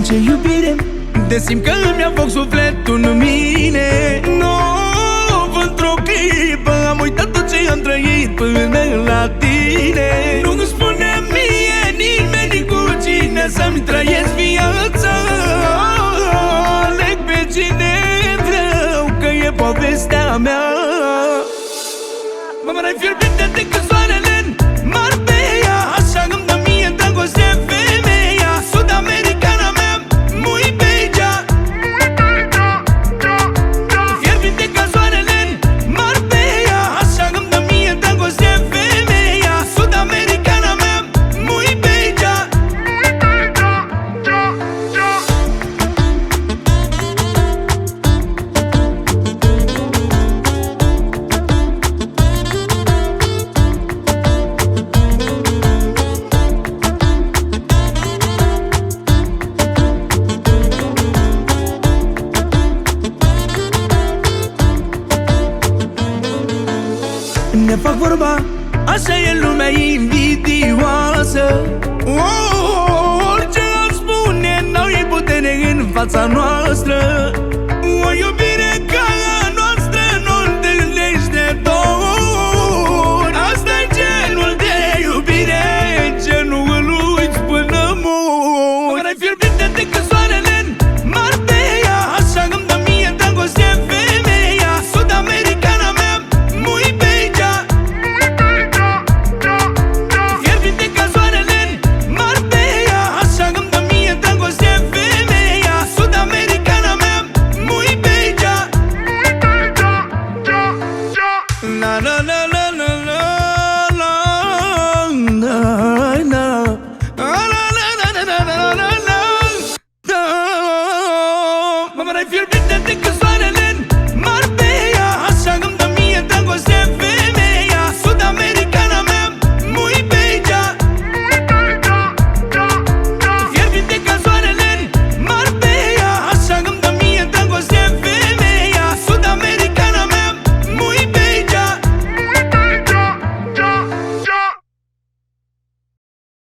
ce iubire, de simt că îmi ia foc sufletul în mine. Nu, într-o clipă am uitat tot ce am trăit până la tine. Nu-mi spune mie nimeni cu cine să-mi trăiesc viața. Aleg pe cine vreau, că e povestea mea. Mă mai fierbinte decât soarele în Marbella, așa îmi dă mie dragoste femeia. Sud-americana mea, muy bella. Fierbinte ca soarele în Marbella, așa îmi dă mie dragoste femeia. Sud-americana mea, muy bella. Ne fac vorba, așa e lumea invidioasă. Orice am spune, n-au ei putere în fața noastră.